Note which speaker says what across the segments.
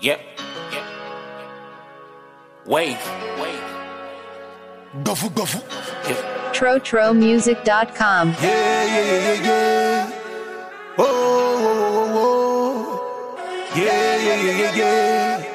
Speaker 1: Yep. Wave.
Speaker 2: Gufu, gufu.
Speaker 1: Yeah.
Speaker 3: TroTroMusic.com.
Speaker 2: Yeah. Oh, oh, oh, oh. Yeah.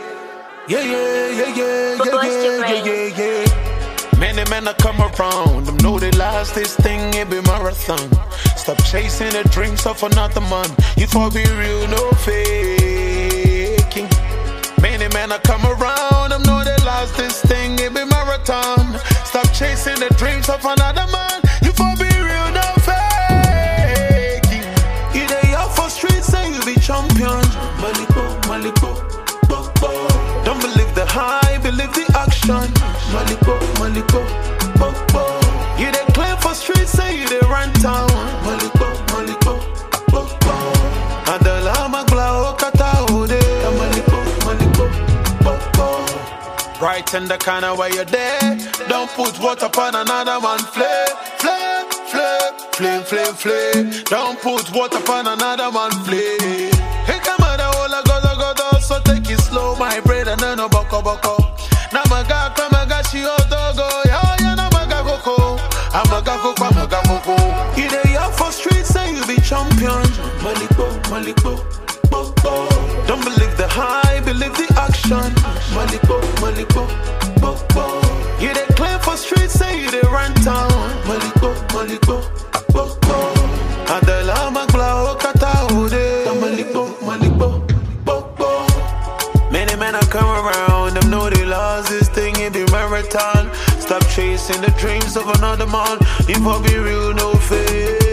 Speaker 2: Yeah. Many men are come around, them know they last this thing, it be marathon. Stop chasing the dreams of another man. You for be real, no faking. Many men are come around, them know they last this thing, it be marathon. Stop chasing the dreams of another man. You for be real, no faking. You dey out for streets and you be champion. Maliko, bo. Don't believe the hype, believe the action. Maliko, bo. You dey claim for streets and you dey run town. Maliko, bo. Adala magla okata ode. Maliko, bo. Right in the corner where you're there. Don't put water upon another man. Flame. Don't put water upon another man. Flame. Hey, come on, all go. So take it slow, my bread and then no boko. Namaga, she otogo. Yeah, namaga koko. Amaga koko. You dey out for streets and you be champion. Maliko, bo. Don't believe the hype, believe the action. Maliko, bo. You dey claim for streets and you dey run town. Maliko, bo. Adela magla okata ode. Maliko, bo. Many men are come around, them know they lost this thing, it be marathon. Stop chasing the dreams of another man. You for be real, no fake.